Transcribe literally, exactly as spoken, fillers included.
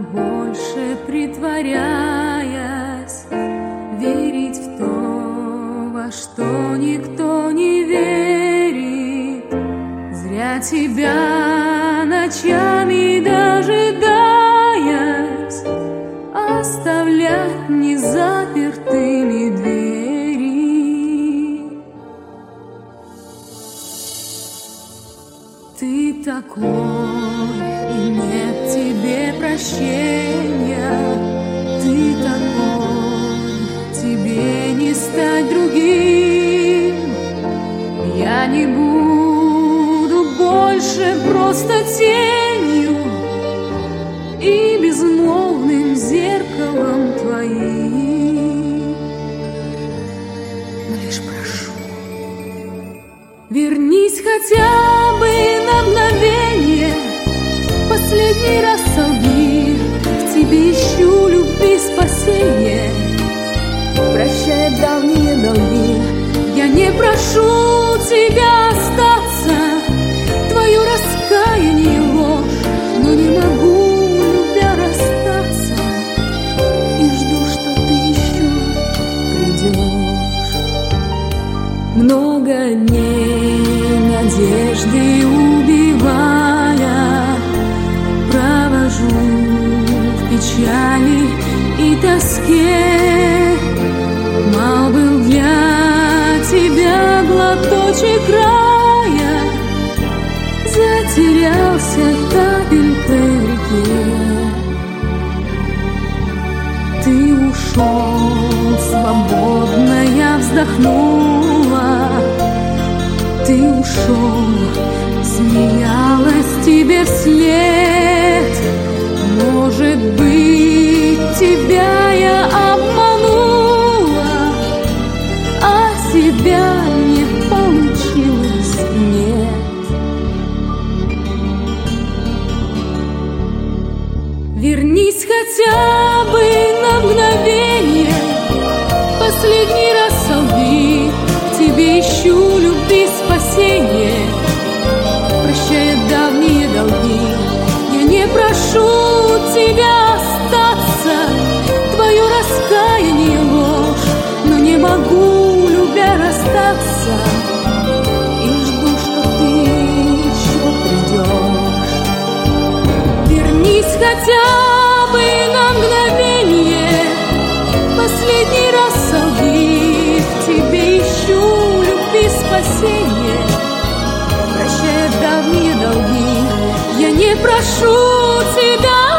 больше притворяясь, верить в то, во что никто не верит. Зря тебя ночами дожидаясь, оставлять незапертыми двери. Ты такой, и нет тебе прощения. Ты такой, тебе не стать другим. Я не буду больше просто тенью и безмолвным зеркалом твоим. Но лишь прошу, вернись хотя бы на мгновение, последний раз солги, в тебе ищу любви спасение. Прощай давние долги, я не прошу тебя остаться, твое раскаяние ложь, но не могу, любя, расстаться, и жду, что ты еще придешь. Много дней надежды убивая, провожу в печали и тоске. Мал был для тебя глоточек рая, затерялся капелькой в реке. Ты ушел, свободно я вздохнула. Ты ушел, смеялась тебе вслед. Может быть, тебя я обманула, а себя не получилось, нет. Вернись хотя бы на мгновение, последний раз солги, в тебе ищу любви спасение. Прощая давние долги, я не прошу тебя остаться, твое раскаяние ложь, но не могу, любя, расстаться, и жду, что ты еще придешь. Вернись хотя бы на мгновение, последний раз солги, в тебе ищу любви спасение. Прощая давние долги, я не прошу тебя